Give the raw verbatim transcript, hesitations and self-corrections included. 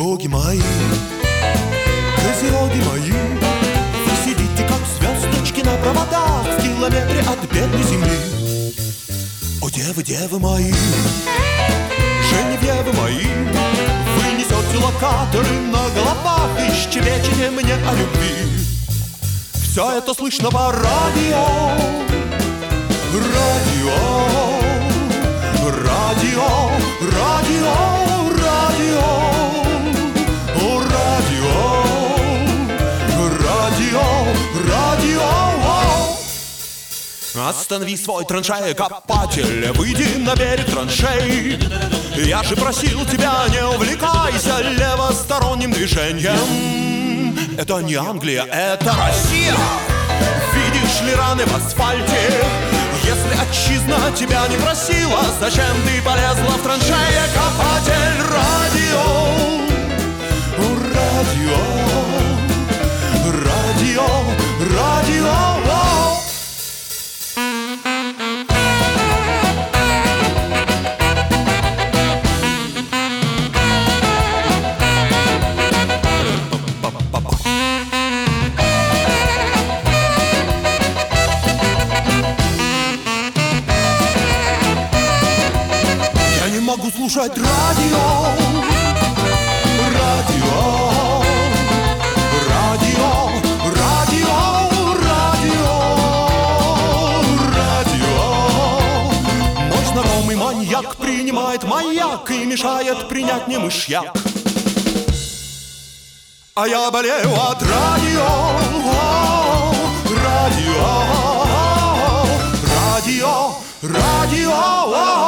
боги мои, козероги мои, вы сидите, как звездочки на проводах в километре от бедной земли. О, девы, девы мои, Женевьевы мои, вы несете локаторы на головах и щебечете мне о любви. Все это слышно по радио, радио, радио, радио, радио, о, радио, радио, радио. Останови свой траншеекопатель, выйди на берег траншей. Я же просил тебя, не увлекайся левосторонним движением. Это не Англия, это Россия. Видишь ли раны в асфальте? Если отчизна тебя не просила, зачем ты полезла в траншеекопатель? Радио, радио, радио, радио. Могу слушать радио, радио, радио, радио, радио, радио. Мой знакомый маньяк принимает маяк и мешает принять не мышьяк. А я болею от радио, радио, радио, радио.